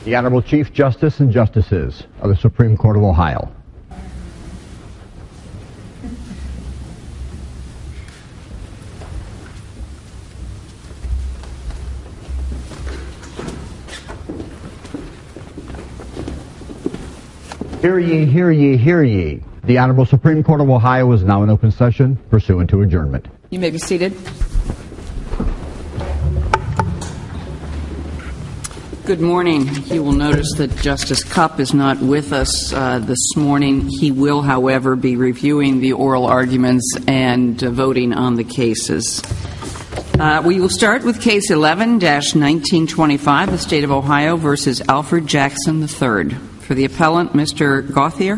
The Honorable Chief Justice and Justices of the Supreme Court of Ohio. Hear ye, hear ye, hear ye. The Honorable Supreme Court of Ohio is now in open session pursuant to adjournment. You may be seated. Good morning. You will notice that Justice Cupp is not with us this morning. He will, however, be reviewing the oral arguments and voting on the cases. We will start with Case 11-1925, the State of Ohio versus Alfred Jackson III. For the appellant, Mr. Gauthier.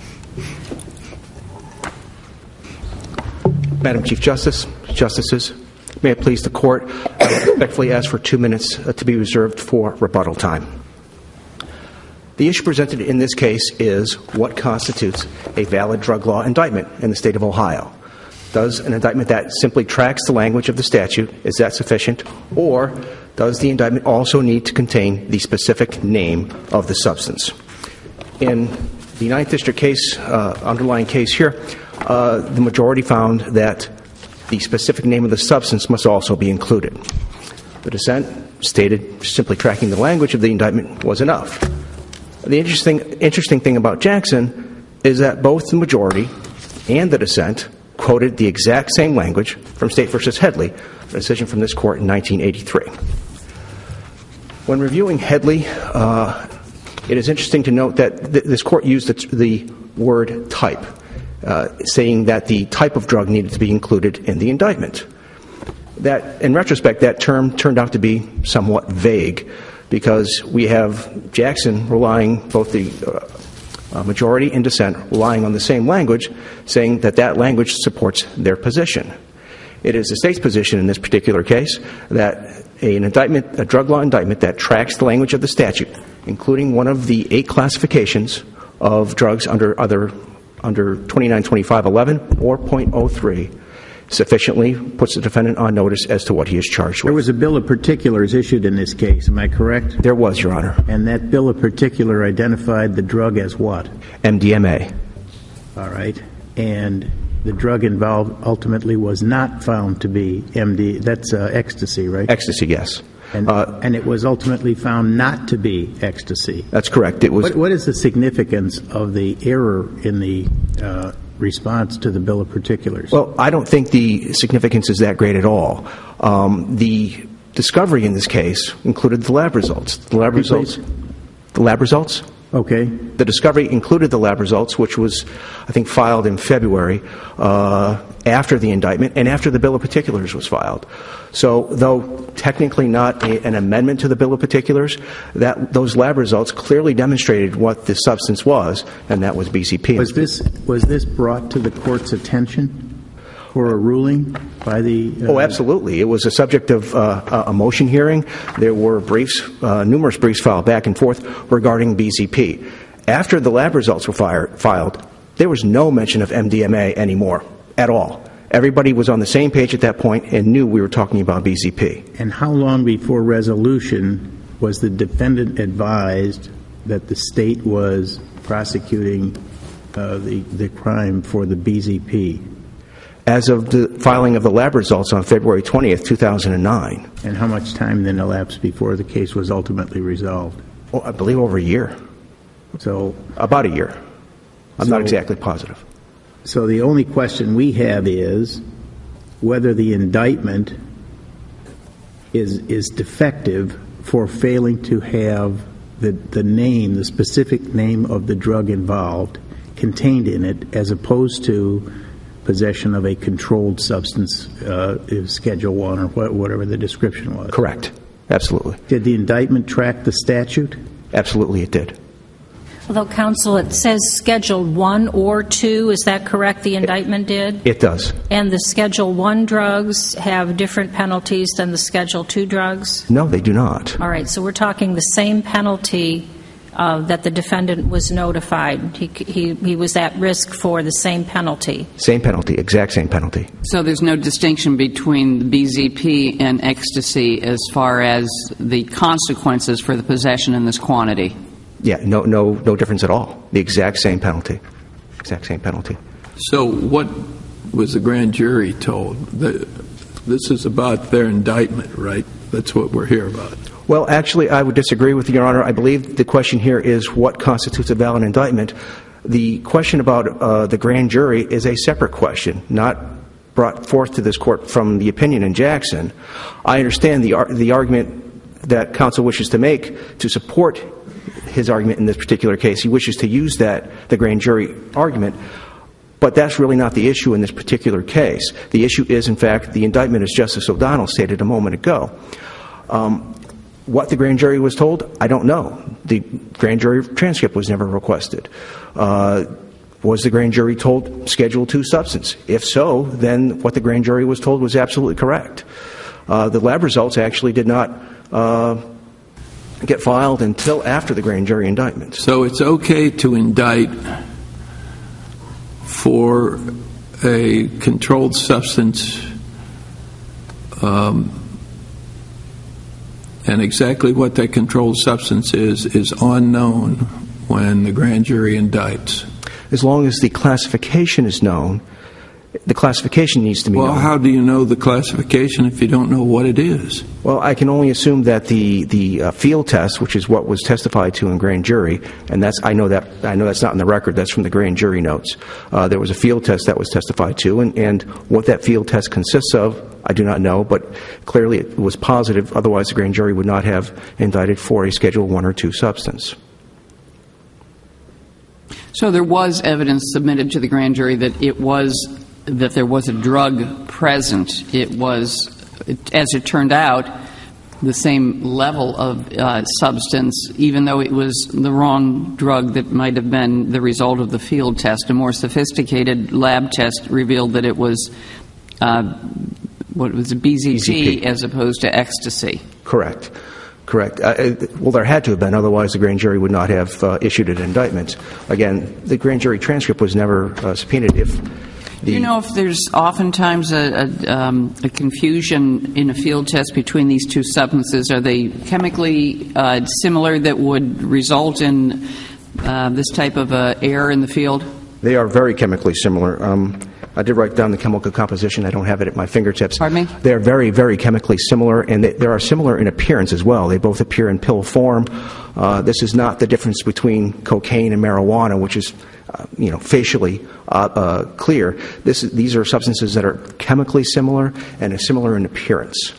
Madam Chief Justice, Justices, may it please the Court, I respectfully ask for 2 minutes to be reserved for rebuttal time. The issue presented in this case is what constitutes a valid drug law indictment in the State of Ohio. Does an indictment that simply tracks the language of the statute, is that sufficient? Or does the indictment also need to contain the specific name of the substance? In the 9th District case, underlying case here, the majority found that the specific name of the substance must also be included. The dissent stated simply tracking the language of the indictment was enough. The interesting thing about Jackson is that both the majority and the dissent quoted the exact same language from State v. Headley, a decision from this Court in 1983. When reviewing Headley, it is interesting to note that this Court used the word type, saying that the type of drug needed to be included in the indictment. That, in retrospect, that term turned out to be somewhat vague because we have Jackson relying, both the majority and dissent, relying on the same language, saying that that language supports their position. It is the State's position in this particular case that a drug law indictment that tracks the language of the statute, including one of the 8 classifications of drugs under 2925.11 or .03, sufficiently puts the defendant on notice as to what he is charged with. There was a bill of particulars issued in this case, am I correct? There was, Your Honor. And that bill of particular identified the drug as what? MDMA. All right. And the drug involved ultimately was not found to be MD. That's ecstasy, right? Ecstasy, yes. And it was ultimately found not to be ecstasy. That's correct. It was. What is the significance of the error in the response to the bill of particulars? Well, I don't think the significance is that great at all. The discovery in this case included the lab results. The lab results. Okay. The discovery included the lab results, which was, I think, filed in February after the indictment and after the bill of particulars was filed. So, though technically not an amendment to the bill of particulars, those lab results clearly demonstrated what the substance was, and that was BCP. Was this brought to the Court's attention for a ruling by the... Oh, absolutely. It was a subject of a motion hearing. There were numerous briefs filed back and forth regarding BCP. After the lab results were filed, there was no mention of MDMA anymore at all. Everybody was on the same page at that point and knew we were talking about BCP. And how long before resolution was the defendant advised that the State was prosecuting the crime for the BZP? As of the filing of the lab results on February 20th, 2009. And how much time then elapsed before the case was ultimately resolved? Oh, I believe over a year. So about a year. I'm not exactly positive. So the only question we have is whether the indictment is defective for failing to have the name, the specific name of the drug involved contained in it, as opposed to possession of a controlled substance, Schedule 1 or whatever the description was. Correct. Absolutely. Did the indictment track the statute? Absolutely it did. Although, counsel, it says Schedule 1 or 2. Is that correct, the indictment did? It does. And the Schedule 1 drugs have different penalties than the Schedule 2 drugs? No, they do not. All right, so we're talking the same penalty that the defendant was notified. He was at risk for the same penalty. Same penalty, exact same penalty. So there's no distinction between BZP and ecstasy as far as the consequences for the possession in this quantity? Yeah, no difference at all. The exact same penalty. Exact same penalty. So what was the grand jury told? This is about their indictment, right? That's what we're here about. Well, actually, I would disagree with you, Your Honor. I believe the question here is what constitutes a valid indictment. The question about the grand jury is a separate question, not brought forth to this court from the opinion in Jackson. I understand the argument that counsel wishes to make to support his argument in this particular case. He wishes to use the grand jury argument, but that's really not the issue in this particular case. The issue is, in fact, the indictment, as Justice O'Donnell stated a moment ago. What the grand jury was told, I don't know. The grand jury transcript was never requested. Was the grand jury told Schedule II substance? If so, then what the grand jury was told was absolutely correct. The lab results actually did not get filed until after the grand jury indictment. So it's okay to indict for a controlled substance, and exactly what that controlled substance is unknown when the grand jury indicts. As long as the classification is known, the classification needs to be known. Well, how do you know the classification if you don't know what it is? Well, I can only assume that the field test, which is what was testified to in grand jury, and I know that's not in the record. That's from the grand jury notes. There was a field test that was testified to, and what that field test consists of, I do not know, but clearly it was positive. Otherwise, the grand jury would not have indicted for a Schedule I or II substance. So there was evidence submitted to the grand jury that there was a drug present. It was, as it turned out, the same level of substance, even though it was the wrong drug that might have been the result of the field test. A more sophisticated lab test revealed that it was BZP as opposed to ecstasy. Correct. Well, there had to have been, otherwise the grand jury would not have issued an indictment. Again, the grand jury transcript was never subpoenaed. Do you know if there's oftentimes a confusion in a field test between these two substances? Are they chemically similar that would result in this type of error in the field? They are very chemically similar. I did write down the chemical composition. I don't have it at my fingertips. Pardon me? They are very, very chemically similar, and they are similar in appearance as well. They both appear in pill form. This is not the difference between cocaine and marijuana, which is facially clear. These are substances that are chemically similar and are similar in appearance.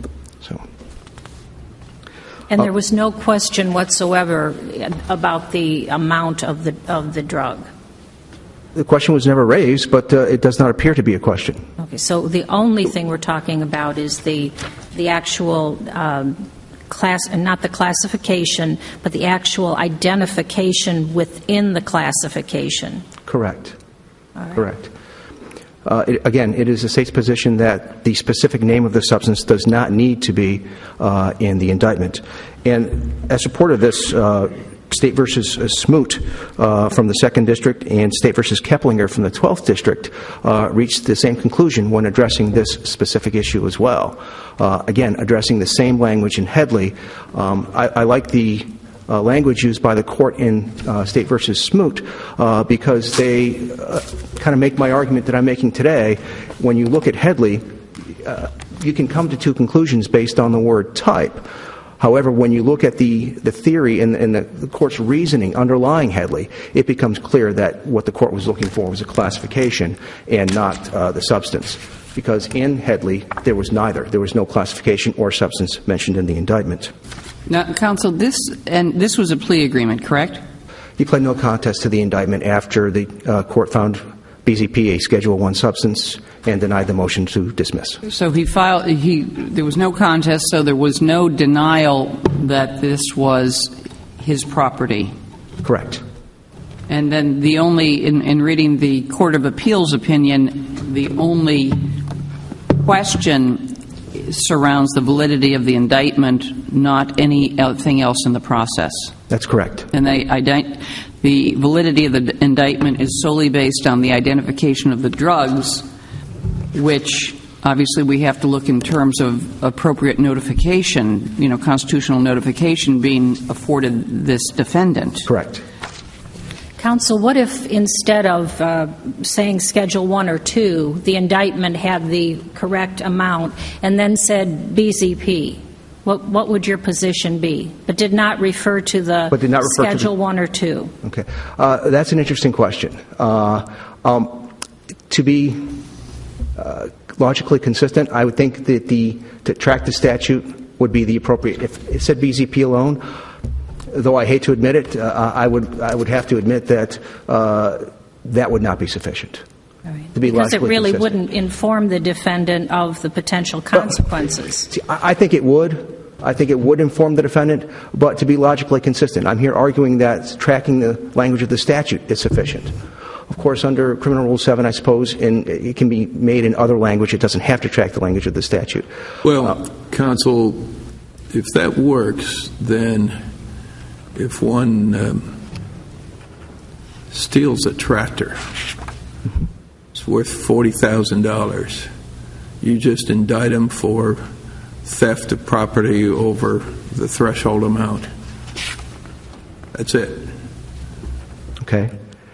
And there was no question whatsoever about the amount of the drug. The question was never raised, but it does not appear to be a question. Okay, so the only thing we're talking about is the actual class, and not the classification, but the actual identification within the classification. Correct. All right. Correct. Again, it is the state's position that the specific name of the substance does not need to be in the indictment. And as support of this, State v. Smoot from the 2nd District and State v. Keplinger from the 12th District reached the same conclusion when addressing this specific issue as well. Again, addressing the same language in Headley. I like the language used by the court in State v. Smoot because they kind of make my argument that I'm making today. When you look at Headley, you can come to two conclusions based on the word type. However, when you look at the theory and the court's reasoning underlying Headley, it becomes clear that what the court was looking for was a classification and not the substance. Because in Headley, there was neither. There was no classification or substance mentioned in the indictment. Now, counsel, this was a plea agreement, correct? He pled no contest to the indictment after the court found BZP a Schedule I substance and denied the motion to dismiss. So there was no contest, so there was no denial that this was his property. Correct. And then in reading the Court of Appeals opinion, the only question surrounds the validity of the indictment, not anything else in the process. That's correct. And the validity of the indictment is solely based on the identification of the drugs, which obviously we have to look in terms of appropriate notification, constitutional notification being afforded this defendant. Correct. Counsel, what if instead of saying Schedule 1 or 2, the indictment had the correct amount and then said BZP? What would your position be? But did not refer to the Schedule 1 or 2. Okay. That's an interesting question. To be logically consistent, I would think that to track the statute would be the appropriate. If it said BZP alone, though I hate to admit it, I would have to admit that that would not be sufficient. Right. To be because it really consistent. wouldn't inform the defendant of the potential consequences. See, I think it would. I think it would inform the defendant, but to be logically consistent, I'm here arguing that tracking the language of the statute is sufficient. Of course, under Criminal Rule 7, I suppose, it can be made in other language. It doesn't have to track the language of the statute. Well, counsel, if that works, then if one steals a tractor, it's worth $40,000, you just indict him for theft of property over the threshold amount. That's it. Okay.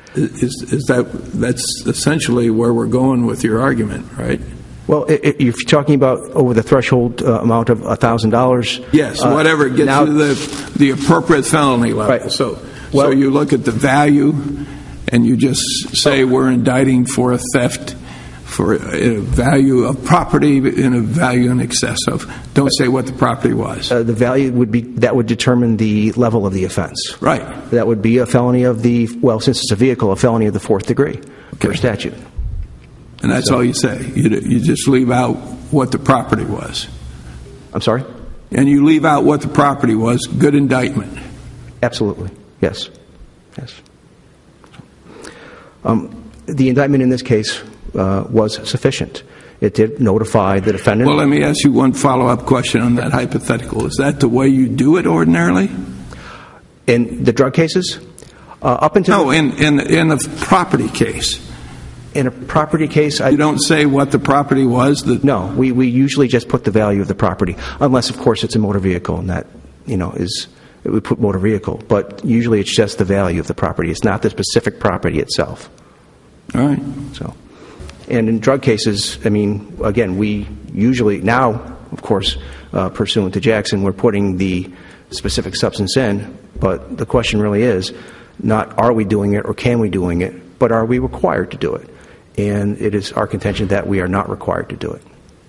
That's essentially where we're going with your argument, right? Well, if you're talking about over the threshold amount of $1,000. Yes, whatever gets you to the appropriate felony level. Right. So you look at the value, and you just say we're indicting for a theft for a value of property and a value in excess of. Don't say what the property was. The value would determine the level of the offense. Right. That would be a felony of since it's a vehicle, a felony of the 4th degree per statute. And that's all you say. You just leave out what the property was. I'm sorry? And you leave out what the property was. Good indictment. Absolutely. Yes. Yes. The indictment in this case was sufficient. It did notify the defendant. Well, let me ask you one follow-up question on that hypothetical. Is that the way you do it ordinarily? In the drug cases? Up until in the property case. In a property case, you don't say what the property was? No, we usually just put the value of the property, unless, of course, it's a motor vehicle, and that, we put motor vehicle. But usually it's just the value of the property. It's not the specific property itself. All right. And in drug cases, again, we usually, now, of course, pursuant to Jackson, we're putting the specific substance in, but the question really is not are we doing it or can we doing it, but are we required to do it? And it is our contention that we are not required to do it.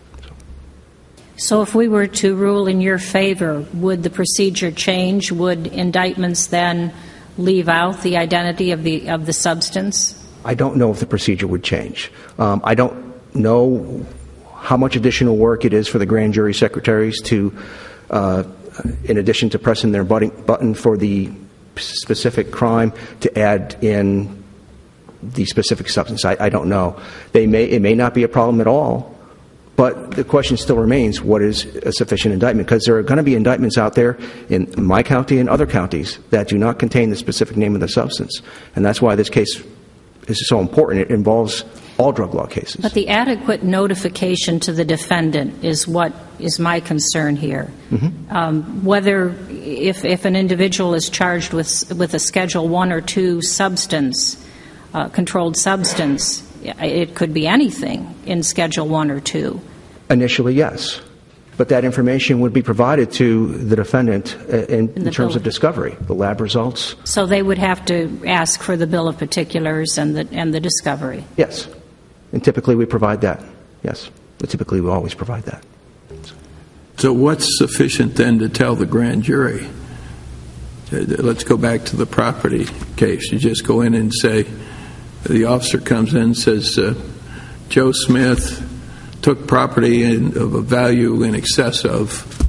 So if we were to rule in your favor, would the procedure change? Would indictments then leave out the identity of the substance? I don't know if the procedure would change. I don't know how much additional work it is for the grand jury secretaries to, in addition to pressing their button for the specific crime, to add in the specific substance. I don't know. It may not be a problem at all, but the question still remains, what is a sufficient indictment? Because there are going to be indictments out there in my county and other counties that do not contain the specific name of the substance. And that's why this case is so important. It involves all drug law cases. But the adequate notification to the defendant is what is my concern here. Mm-hmm. Whether if an individual is charged with a Schedule 1 or 2 substance, controlled substance, it could be anything in Schedule 1 or 2. Initially, yes. But that information would be provided to the defendant in terms of discovery, the lab results. So they would have to ask for the bill of particulars and the discovery. Yes. And typically we provide that. Yes. But typically we always provide that. So what's sufficient then to tell the grand jury? Let's go back to the property case. You just go in and say, the officer comes in and says, Joe Smith took property of a value in excess of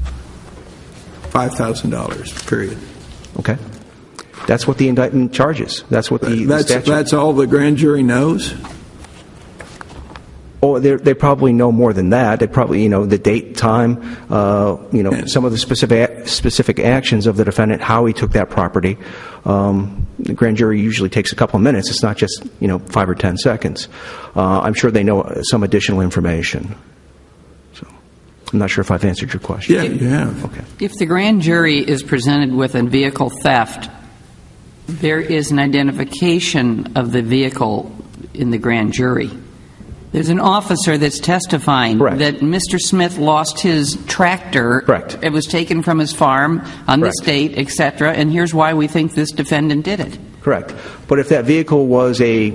$5,000, period. Okay. That's what the indictment charges. That's what the statute. That's all the grand jury knows? Oh, they probably know more than that. They probably, the date, time, some of the specific actions of the defendant, how he took that property. The grand jury usually takes a couple of minutes. It's not just, 5 or 10 seconds. I'm sure they know some additional information. So I'm not sure if I've answered your question. Yeah, you have. Okay. If the grand jury is presented with a vehicle theft, there is an identification of the vehicle in the grand jury. There's an officer that's testifying Correct. that Mr. Smith lost his tractor. Correct. It was taken from his farm on Correct. this date, etc., and here's why we think this defendant did it. Correct. But if that vehicle was a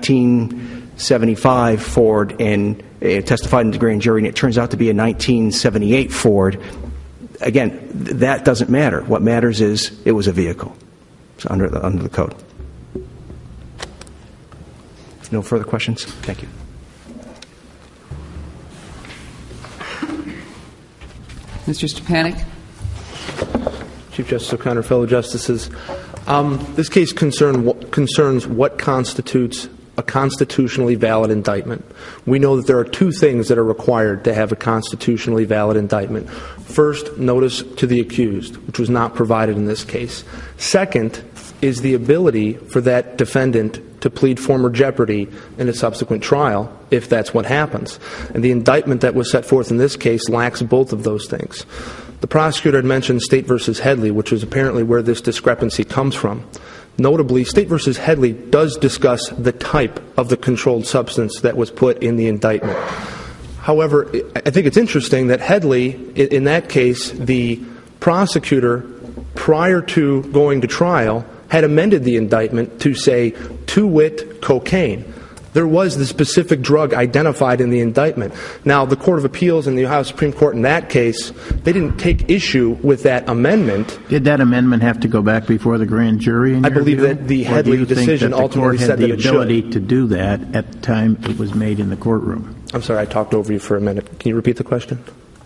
1975 Ford and it testified in the grand jury and it turns out to be a 1978 Ford, again, that doesn't matter. What matters is it was a vehicle. It's under the code. No further questions? Thank you. Mr. Stepanek? Chief Justice O'Connor, fellow justices, this case concerns what constitutes a constitutionally valid indictment. We know that there are two things that are required to have a constitutionally valid indictment. First, notice to the accused, which was not provided in this case. Second is the ability for that defendant to plead former jeopardy in a subsequent trial, if that's what happens. And the indictment that was set forth in this case lacks both of those things. The prosecutor had mentioned State v. Headley, which is apparently where this discrepancy comes from. Notably, State v. Headley does discuss the type of the controlled substance that was put in the indictment. However, I think it's interesting that Headley, in that case, the prosecutor, prior to going to trial, had amended the indictment to say, to wit, cocaine. There was the specific drug identified in the indictment. Now, the Court of Appeals and the Ohio Supreme Court in that case, they didn't take issue with that amendment. Did that amendment have to go back before the grand jury? I believe that the Headley decision ultimately said that it should. Or do you think that the court had the ability to do that at the time it was made in the courtroom? I'm sorry, I talked over you for a minute. Can you repeat the question?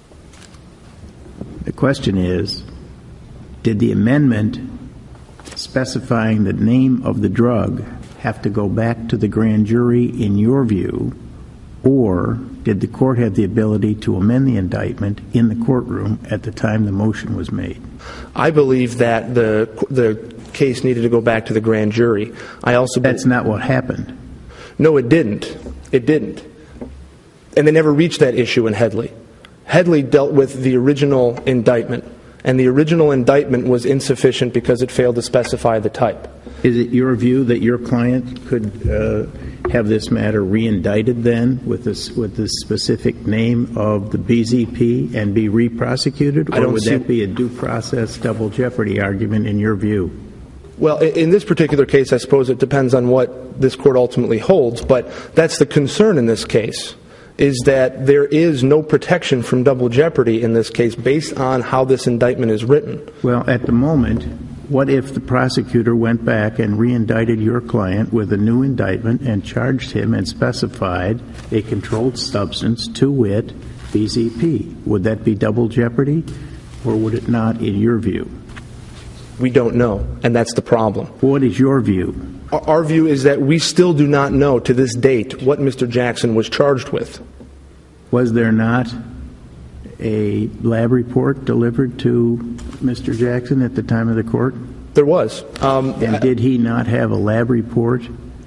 The question is, did the amendment specifying the name of the drug have to go back to the grand jury in your view, or did the court have the ability to amend the indictment in the courtroom at the time the motion was made? I believe that the case needed to go back to the grand jury. That's not what happened. No, it didn't. It didn't. And they never reached that issue in Headley. Headley dealt with the original indictment, and the original indictment was insufficient because it failed to specify the type. Is it your view that your client could have this matter re-indicted then with the specific name of the BZP and be re-prosecuted? Or would that be a due process double jeopardy argument in your view? Well, in this particular case, I suppose it depends on what this court ultimately holds, but that's the concern in this case, is that there is no protection from double jeopardy in this case based on how this indictment is written. Well, at the moment, what if the prosecutor went back and re-indicted your client with a new indictment and charged him and specified a controlled substance, to wit, BZP? Would that be double jeopardy, or would it not in your view? We don't know, and that's the problem. What is your view? Our view is that we still do not know to this date what Mr. Jackson was charged with. Was there not a lab report delivered to Mr. Jackson at the time of the court? There was. And did he not have a lab report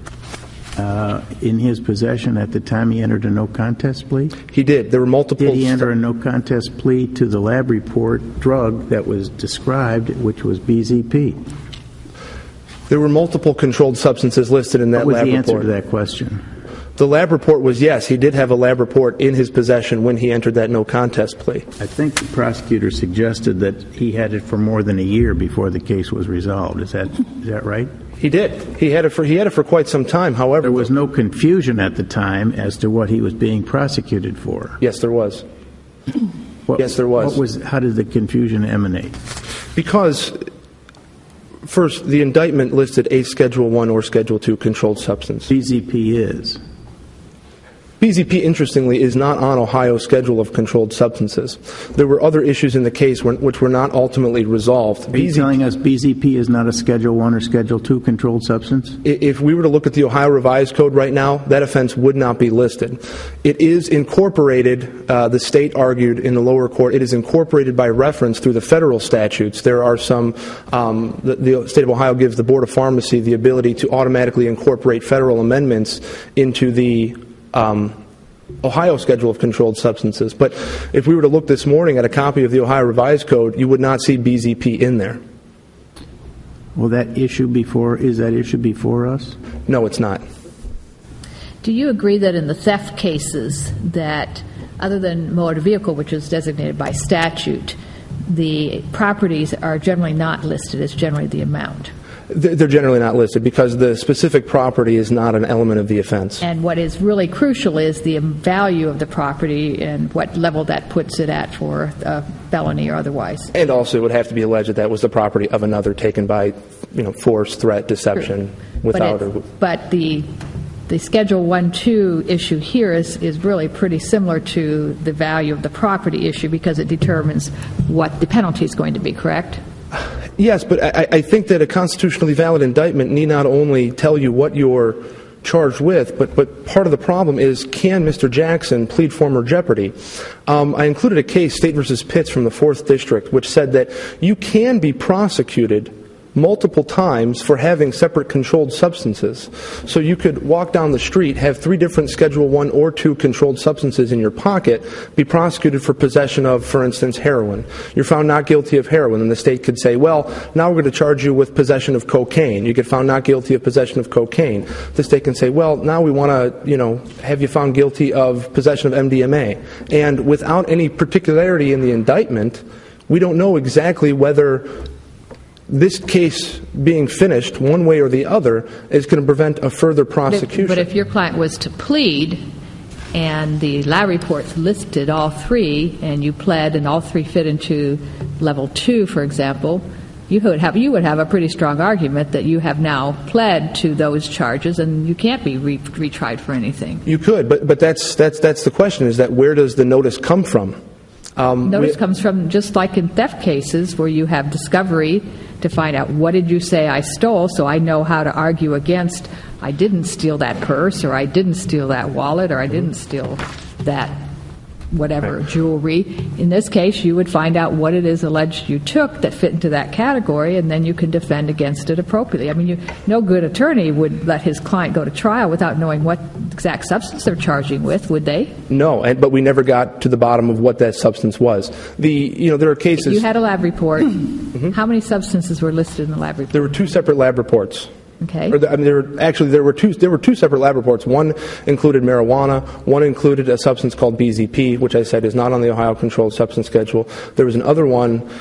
in his possession at the time he entered a no-contest plea? He did. There were multiple... Did he enter a no-contest plea to the lab report drug that was described, which was BZP? There were multiple controlled substances listed in that lab report. What was the answer to that question? The lab report was yes. He did have a lab report in his possession when he entered that no-contest plea. I think the prosecutor suggested that he had it for more than a year before the case was resolved. Is that right? He did. He had it for quite some time. However, there was no confusion at the time as to what he was being prosecuted for. Yes, there was. Yes, there was. How did the confusion emanate? Because, first, the indictment listed a Schedule I or Schedule II controlled substance. BZP is. BZP, interestingly, is not on Ohio's schedule of controlled substances. There were other issues in the case which were not ultimately resolved. Are you telling us BZP is not a Schedule 1 or Schedule 2 controlled substance? If we were to look at the Ohio Revised Code right now, that offense would not be listed. It is incorporated, the state argued in the lower court, it is incorporated by reference through the federal statutes. There are some, the state of Ohio gives the Board of Pharmacy the ability to automatically incorporate federal amendments into the Ohio schedule of controlled substances. But if we were to look this morning at a copy of the Ohio Revised Code, you would not see BZP in there. Well, is that issue before us? No, it's not. Do you agree that in the theft cases that, other than motor vehicle, which is designated by statute, the properties are generally not listed as generally the amount? They're generally not listed because the specific property is not an element of the offense. And what is really crucial is the value of the property and what level that puts it at for a felony or otherwise. And also it would have to be alleged that that was the property of another taken by, force, threat, deception, without. But the Schedule 1-2 issue here is really pretty similar to the value of the property issue because it determines what the penalty is going to be, correct? Yes, but I think that a constitutionally valid indictment need not only tell you what you're charged with, but part of the problem is, can Mr. Jackson plead former jeopardy? I included a case, State v. Pitts from the 4th District, which said that you can be prosecuted multiple times for having separate controlled substances. So you could walk down the street, have 3 different Schedule 1 or 2 controlled substances in your pocket, be prosecuted for possession of, for instance, heroin. You're found not guilty of heroin, and the state could say, well, now we're going to charge you with possession of cocaine. You get found not guilty of possession of cocaine. The state can say, well, now we want to, have you found guilty of possession of MDMA. And without any particularity in the indictment, we don't know exactly whether this case being finished one way or the other is going to prevent a further prosecution. But if your client was to plead and the lab reports listed all 3 and you pled and all 3 fit into level 2, for example, you would have a pretty strong argument that you have now pled to those charges and you can't be retried for anything. You could, but that's the question, is that where does the notice come from? Notice comes from, just like in theft cases where you have discovery to find out what did you say I stole, so I know how to argue against I didn't steal that purse, or I didn't steal that wallet, or I didn't steal that whatever jewelry. In this case, you would find out what it is alleged you took that fit into that category, and then you can defend against it appropriately. I mean, no good attorney would let his client go to trial without knowing what exact substance they're charging with, would they? No, but we never got to the bottom of what that substance was. There are cases. You had a lab report. Mm-hmm. How many substances were listed in the lab report? There were 2 separate lab reports. Okay. There were 2 separate lab reports. One included marijuana. One included a substance called BZP, which I said is not on the Ohio Controlled Substance Schedule. There was another one.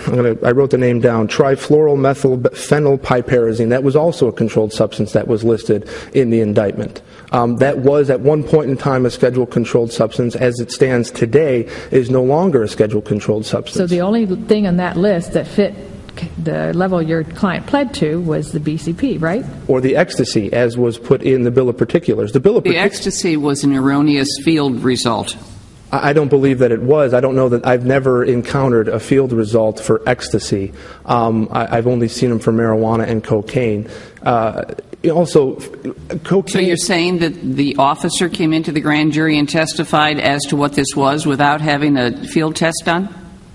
I wrote the name down. Trifluoromethylphenylpiperazine. That was also a controlled substance that was listed in the indictment. That was at one point in time a scheduled controlled substance. As it stands today, is no longer a scheduled controlled substance. So the only thing on that list that fit the level your client pled to was the BCP, right? Or the ecstasy, as was put in the Bill of Particulars. The ecstasy was an erroneous field result. I don't believe that it was. I don't know that I've never encountered a field result for ecstasy. I've only seen them for marijuana and cocaine. Also, cocaine. So you're saying that the officer came into the grand jury and testified as to what this was without having a field test done?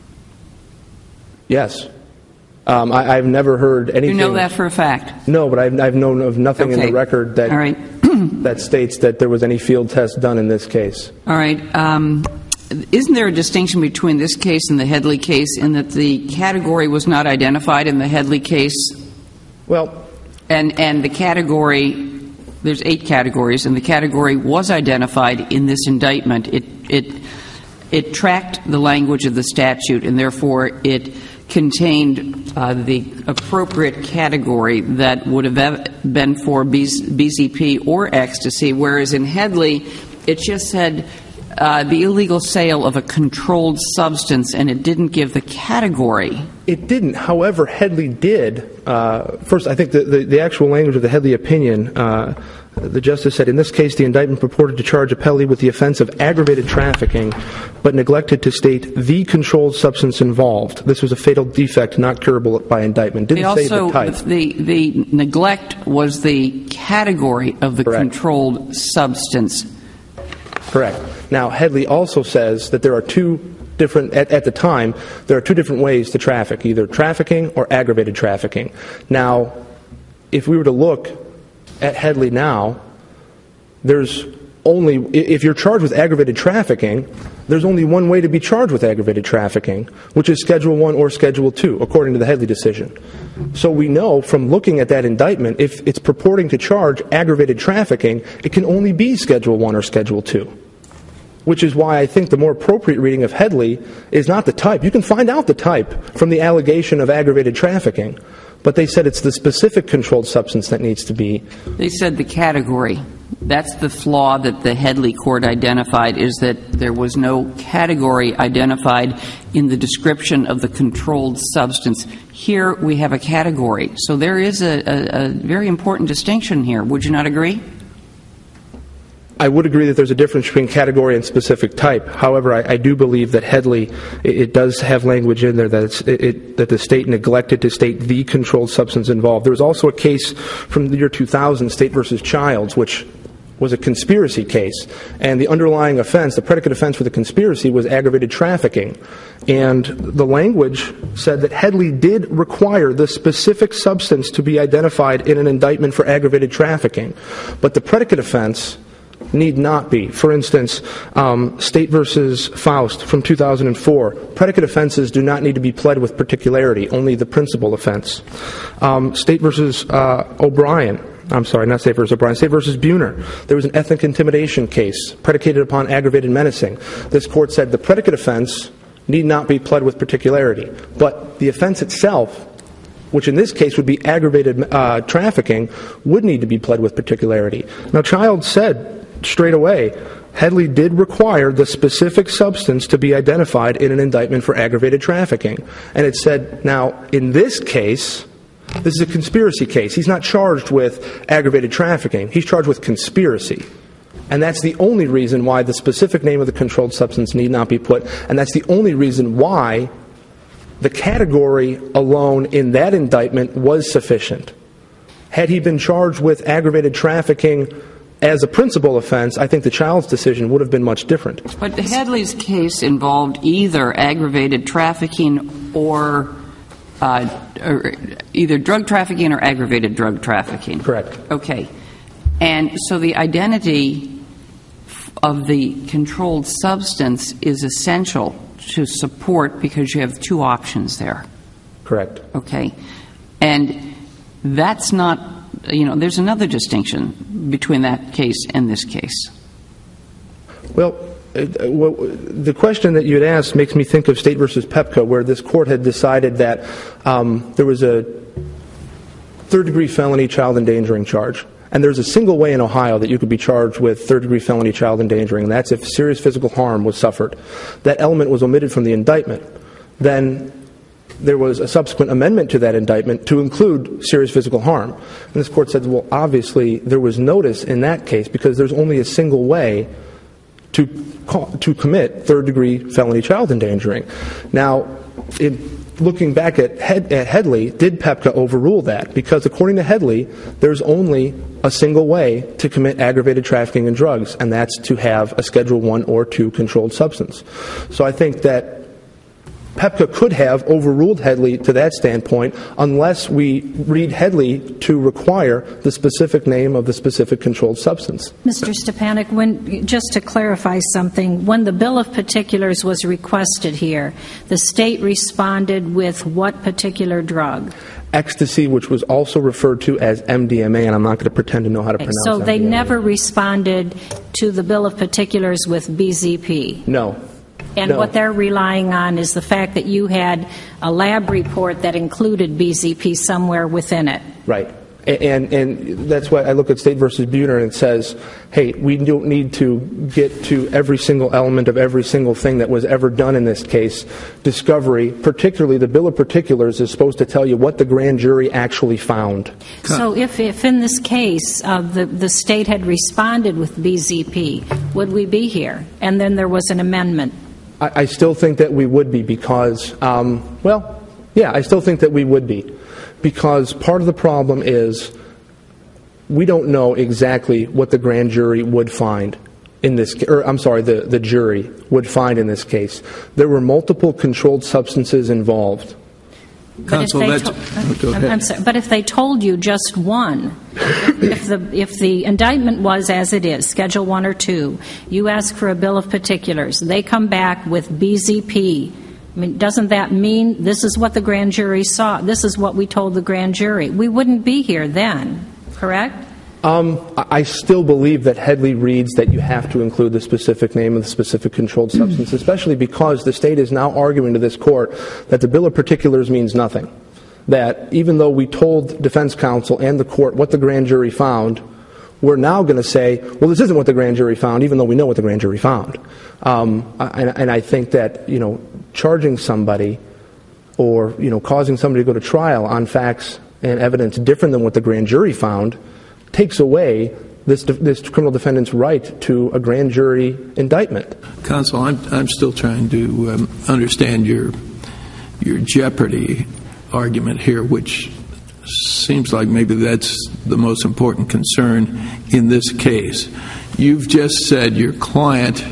Yes. I've never heard anything. You know that for a fact? No, but I've known of nothing in the record that that states that there was any field test done in this case. All right. Isn't there a distinction between this case and the Headley case in that the category was not identified in the Headley case? Well, and the category, there's 8 categories, and the category was identified in this indictment. It tracked the language of the statute, and therefore it contained the appropriate category that would have been for BZP or ecstasy, whereas in Headley it just said the illegal sale of a controlled substance, and it didn't give the category. It didn't. However, Headley did. First, I think the actual language of the Headley opinion, the justice said, in this case, the indictment purported to charge appellee with the offense of aggravated trafficking, but neglected to state the controlled substance involved. This was a fatal defect not curable by indictment. Didn't say the type. The neglect was the category of the controlled substance. Correct. Now, Headley also says that there are two different, at the time, there are two different ways to traffic, either trafficking or aggravated trafficking. Now, if we were to look at Headley now, there's only, if you're charged with aggravated trafficking, there's only one way to be charged with aggravated trafficking, which is Schedule 1 or Schedule 2, according to the Headley decision. So we know from looking at that indictment, if it's purporting to charge aggravated trafficking, it can only be Schedule 1 or Schedule 2, which is why I think the more appropriate reading of Headley is not the type. You can find out the type from the allegation of aggravated trafficking, but they said it's the specific controlled substance that needs to be. They said the category. That's the flaw that the Headley court identified, is that there was no category identified in the description of the controlled substance. Here we have a category. So there is a very important distinction here. Would you not agree? I would agree that there's a difference between category and specific type. However, I do believe that Headley, it does have language in there that the state neglected to state the controlled substance involved. There was also a case from the year 2000, State versus Childs, which was a conspiracy case. And the underlying offense, the predicate offense for the conspiracy, was aggravated trafficking. And the language said that Headley did require the specific substance to be identified in an indictment for aggravated trafficking. But the predicate offense need not be. For instance, State versus Faust from 2004, predicate offenses do not need to be pled with particularity, only the principal offense. State versus O'Brien, I'm sorry, not State versus O'Brien, State versus Buhner. There was an ethnic intimidation case predicated upon aggravated menacing. This court said the predicate offense need not be pled with particularity, but the offense itself, which in this case would be aggravated trafficking, would need to be pled with particularity. Now, Childs said straight away, Headley did require the specific substance to be identified in an indictment for aggravated trafficking. And it said, now, in this case, this is a conspiracy case. He's not charged with aggravated trafficking. He's charged with conspiracy. And that's the only reason why the specific name of the controlled substance need not be put. And that's the only reason why the category alone in that indictment was sufficient. Had he been charged with aggravated trafficking as a principal offense, I think the Childs decision would have been much different. But Headley's case involved either aggravated trafficking or either drug trafficking or aggravated drug trafficking. Correct. Okay. And so the identity of the controlled substance is essential to support, because you have two options there. Correct. Okay. And that's not, there's another distinction between that case and this case. Well, the question that you had asked makes me think of State versus Pepka, where this court had decided that there was a third-degree felony child endangering charge. And there's a single way in Ohio that you could be charged with third-degree felony child endangering, and that's if serious physical harm was suffered. That element was omitted from the indictment. Then there was a subsequent amendment to that indictment to include serious physical harm. And this court said, well, obviously there was notice in that case because there's only a single way to commit third-degree felony child endangering. Now, looking back at Headley, did Pepka overrule that? Because according to Headley, there's only a single way to commit aggravated trafficking in drugs, and that's to have a Schedule 1 or 2 controlled substance. So I think that Pepka could have overruled Headley to that standpoint unless we read Headley to require the specific name of the specific controlled substance. Mr. Stepanek, just to clarify something, when the bill of particulars was requested here, the state responded with what particular drug? Ecstasy, which was also referred to as MDMA, and I'm not going to pretend to know how to pronounce it. So they MDMA. never responded to the bill of particulars with BZP? No. And no. what they're relying on is the fact that you had a lab report that included BZP somewhere within it. Right. And that's why I look at State versus Buhner and it says, hey, we don't need to get to every single element of every single thing that was ever done in this case. Discovery, particularly the Bill of Particulars, is supposed to tell you what the grand jury actually found. So if in this case the state had responded with BZP, would we be here? And then there was an amendment. I still think that we would be because, I still think that we would be. Because part of the problem is we don't know exactly what the grand jury would find in this, the jury would find in this case. There were multiple controlled substances involved. Counsel, but if they told you just one, if the indictment was as it is, Schedule 1 or 2, you ask for a bill of particulars, they come back with BZP. I mean, doesn't that mean this is what the grand jury saw? This is what we told the grand jury. We wouldn't be here then, correct? I still believe that Headley reads that you have to include the specific name of the specific controlled substance, especially because the state is now arguing to this court that the bill of particulars means nothing. That even though we told defense counsel and the court what the grand jury found, we're now going to say, well, this isn't what the grand jury found, even though we know what the grand jury found. And I think that, charging somebody or, causing somebody to go to trial on facts and evidence different than what the grand jury found takes away this criminal defendant's right to a grand jury indictment. Counsel, I'm still trying to understand your jeopardy argument here, which seems like maybe that's the most important concern in this case. You've just said your client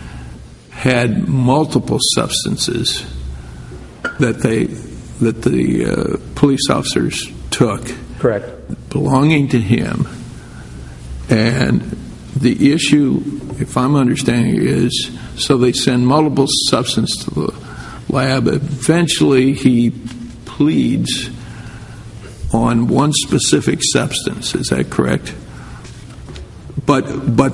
had multiple substances that the police officers took. Correct. Belonging to him. And the issue, if I'm understanding, is so they send multiple substances to the lab. Eventually he pleads on one specific substance. Is that correct? But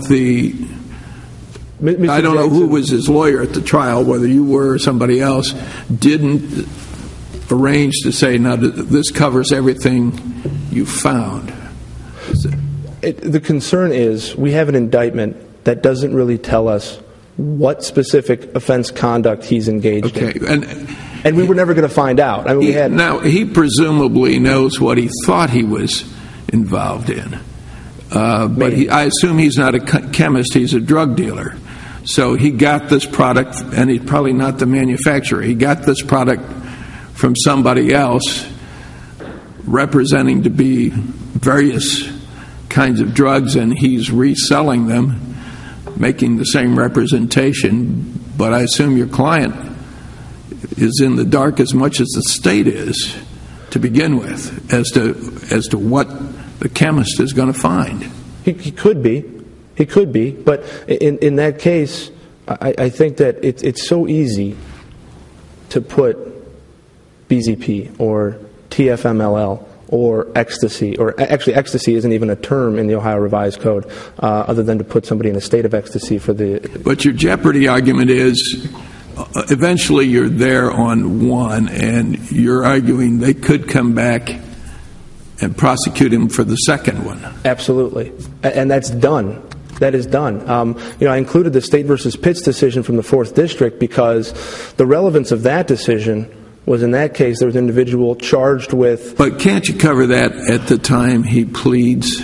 I don't know who was his lawyer at the trial, whether you were or somebody else, didn't arrange to say, now this covers everything you found. The concern is we have an indictment that doesn't really tell us what specific offense conduct he's engaged in. And we were never going to find out. I mean, now, he presumably knows what he thought he was involved in. But I assume he's not a chemist, he's a drug dealer. So he got this product, and he's probably not the manufacturer. He got this product from somebody else representing to be various kinds of drugs, and he's reselling them, making the same representation. But I assume your client is in the dark as much as the state is to begin with as to what the chemist is going to find. He could be. He could be. But in that case, I think that it's so easy to put BZP or TFMLL or ecstasy, or actually ecstasy isn't even a term in the Ohio Revised Code, other than to put somebody in a state of ecstasy for the... But your jeopardy argument is eventually you're there on one, and you're arguing they could come back and prosecute him for the second one. Absolutely. And that's done. That is done. I included the State versus Pitts decision from the 4th District because the relevance of that decision was, in that case, there was an individual charged with... But can't you cover that at the time he pleads?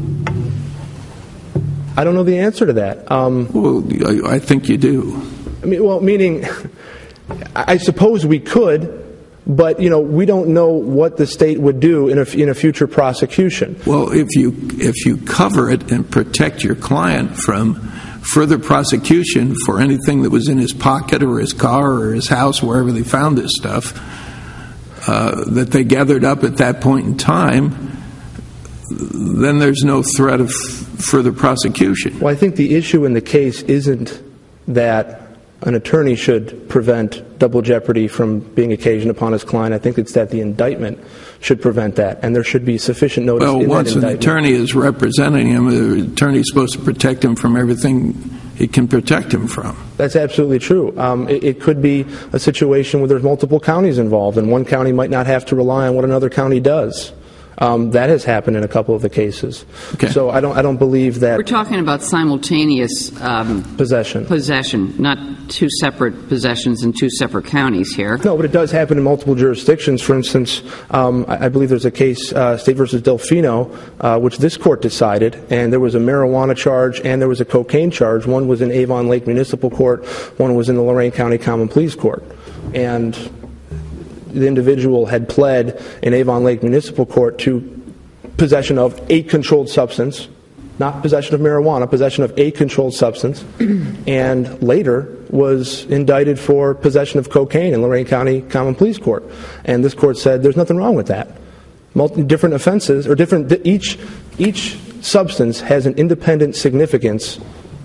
I don't know the answer to that. Well, I think you do. Meaning, I suppose we could, but we don't know what the state would do in a future prosecution. Well, if you cover it and protect your client from further prosecution for anything that was in his pocket or his car or his house, wherever they found this stuff, that they gathered up at that point in time, then there's no threat of further prosecution. Well, I think the issue in the case isn't that an attorney should prevent double jeopardy from being occasioned upon his client. I think it's that the indictment should prevent that, and there should be sufficient notice in that indictment. Well, once an attorney is representing him, the attorney is supposed to protect him from everything he can protect him from. That's absolutely true. It could be a situation where there's multiple counties involved, and one county might not have to rely on what another county does. That has happened in a couple of the cases. Okay. So I don't believe that We're talking about simultaneous possession, not two separate possessions in two separate counties here. No, but it does happen in multiple jurisdictions. For instance, I believe there's a case, State versus Delfino, which this court decided, and there was a marijuana charge and there was a cocaine charge. One was in Avon Lake Municipal Court, one was in the Lorain County Common Pleas Court. And the individual had pled in Avon Lake Municipal Court to possession of a controlled substance, not possession of marijuana, possession of a controlled substance, and later was indicted for possession of cocaine in Lorain County Common Pleas Court. And this court said there's nothing wrong with that. Different offenses, or each substance has an independent significance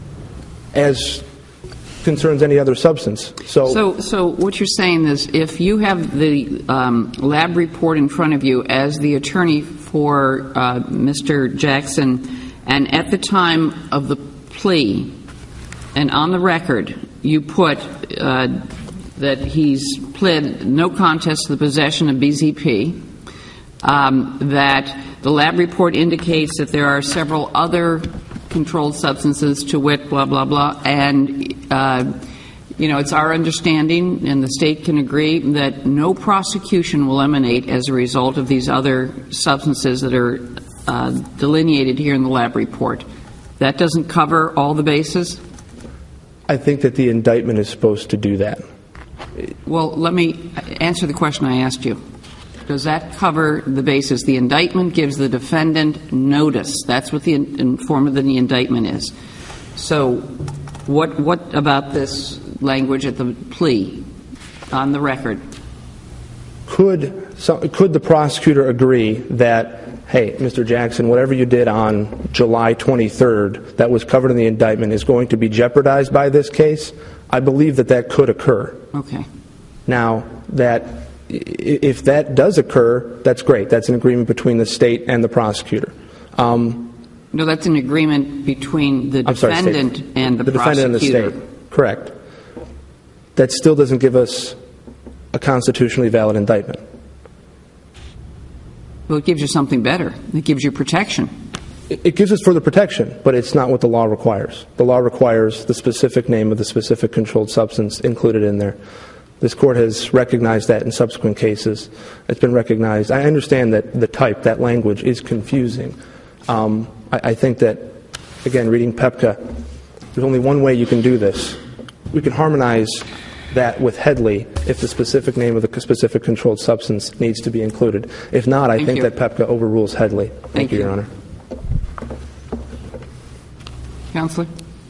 as concerns any other substance. So what you're saying is, if you have the lab report in front of you as the attorney for Mr. Jackson, and at the time of the plea, and on the record, you put that he's pled no contest to the possession of BZP, that the lab report indicates that there are several other controlled substances, to wit, blah, blah, blah, and it's our understanding, and the state can agree, that no prosecution will emanate as a result of these other substances that are delineated here in the lab report. That doesn't cover all the bases? I think that the indictment is supposed to do that. Well, let me answer the question I asked you. Does that cover the basis? The indictment gives the defendant notice. That's what the form of the indictment is. So what about this language at the plea on the record? Could the prosecutor agree that, hey, Mr. Jackson, whatever you did on July 23rd that was covered in the indictment is going to be jeopardized by this case? I believe that could occur. Okay. Now, if that does occur, that's great. That's an agreement between the state and the prosecutor. No, that's an agreement between the defendant and the prosecutor. The defendant and the state. Correct. That still doesn't give us a constitutionally valid indictment. Well, it gives you something better. It gives you protection. It gives us further protection, but it's not what the law requires. The law requires the specific name of the specific controlled substance included in there. This court has recognized that in subsequent cases. It's been recognized. I understand that that language is confusing. I think that, again, reading PEPCA, there's only one way you can do this. We can harmonize that with Headley if the specific name of the specific controlled substance needs to be included. If not, I think that PEPCA overrules Headley. Thank you, Your Honor. Counselor?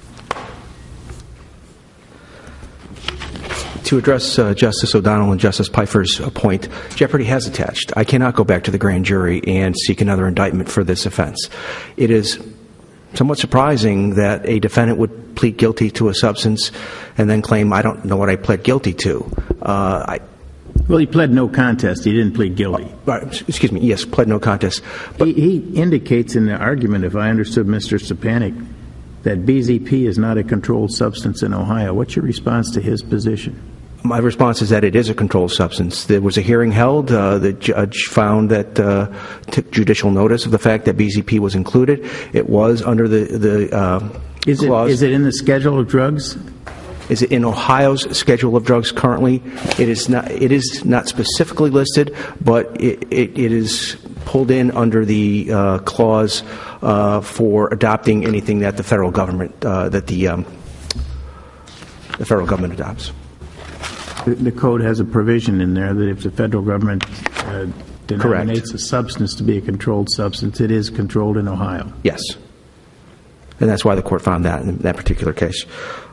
To address Justice O'Donnell and Justice Pfeiffer's point, jeopardy has attached. I cannot go back to the grand jury and seek another indictment for this offense. It is somewhat surprising that a defendant would plead guilty to a substance and then claim, I don't know what I pled guilty to. Well, he pled no contest. He didn't plead guilty. Excuse me. Yes, pled no contest. But he indicates in the argument, if I understood Mr. Stepanek, that BZP is not a controlled substance in Ohio. What's your response to his position? My response is that it is a controlled substance. There was a hearing held. The judge found that, took judicial notice of the fact that BZP was included. It was under the clause. Is it in the schedule of drugs? Is it in Ohio's schedule of drugs currently? It is not specifically listed, but it is pulled in under the clause for adopting anything that the federal government the federal government adopts. The code has a provision in there that if the federal government denominates a substance to be a controlled substance, it is controlled in Ohio. Yes. And that's why the court found that in that particular case.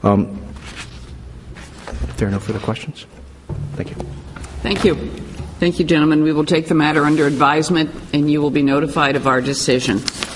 If there are no further questions, thank you. Thank you. Thank you, gentlemen. We will take the matter under advisement, and you will be notified of our decision.